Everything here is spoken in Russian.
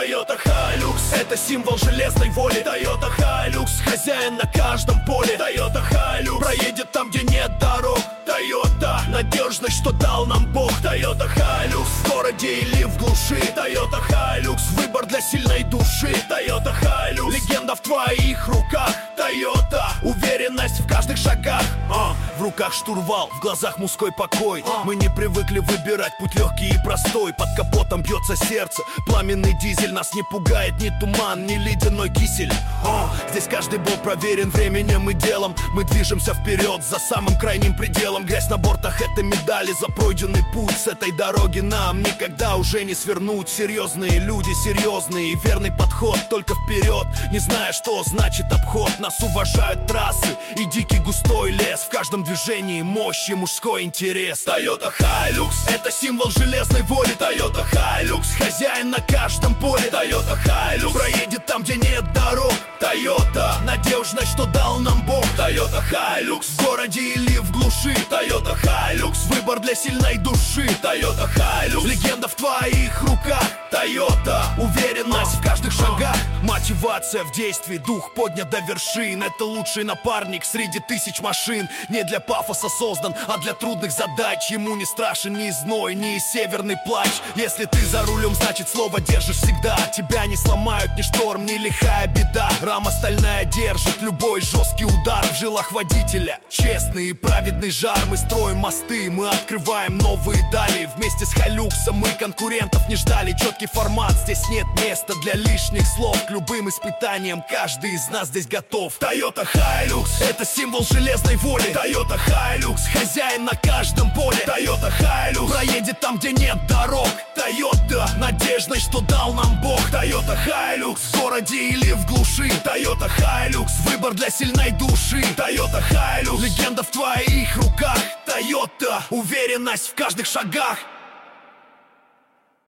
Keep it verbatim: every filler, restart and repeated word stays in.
Toyota Hilux — это символ железной воли. Toyota Hilux — хозяин на каждом поле. Toyota Hilux проедет там, где нет дорог. Toyota — надежность, что дал нам Бог. Toyota Hilux в городе или в глуши. Toyota Hilux — выбор для сильной души. Toyota Hilux — легенда в твоих руках. Toyota — уверенность в каждых шагах. а, В руках штурвал, в глазах мужской покой. Мы не привыкли выбирать путь легкий и простой. Под капотом бьется сердце, пламенный дизель. Нас не пугает ни туман, ни ледяной кисель. а, Здесь каждый был проверен временем и делом. Мы движемся вперед, за самым крайним пределом. Грязь на бортах — это медали за пройденный путь. С этой дороги нам никогда уже не свернуть. Серьезные люди, серьезный и верный подход. Только вперед, не зная, что значит обход. Нас уважают трассы и дикий густой лес. В каждом движении мощь и мужской интерес. Toyota Hilux — это символ железной воли. Toyota Hilux — хозяин на каждом поле. Toyota Hilux проедет там, где нет дорог. Toyota — надежность, что дал нам Бог. Toyota Hilux в городе или в глуши. Toyota Hilux — выбор для сильной души. Toyota Hilux — легенда в твоих руках. Toyota — уверенность в каждых шагах. Мотивация в действии, дух поднят до вершин. Это лучший напарник среди тысяч машин. Не для пафоса создан, а для трудных задач. Ему не страшен ни зной, ни северный плач. Если ты за рулем, значит слово держишь всегда. Тебя не сломают ни шторм, ни лихая беда. Рама стальная держит любой жесткий удар в жилах водителя. Честный и праведный жар. Мы строим мосты, мы открываем новые дали. Вместе с Hilux мы конкурентов не ждали. Четкий формат, здесь нет места для лишних слов. К любым испытаниям каждый из нас здесь готов. Toyota Hilux — это символ железной воли. Toyota Hilux — хозяин на каждом поле. Toyota Hilux проедет там, где нет дорог. Toyota — надежность, что дал нам Бог. Toyota Hilux в городе или в глуши. Toyota Hilux — выбор для сильной души. Toyota Hilux — легенда в твоих руках. Toyota — уверенность в каждых шагах.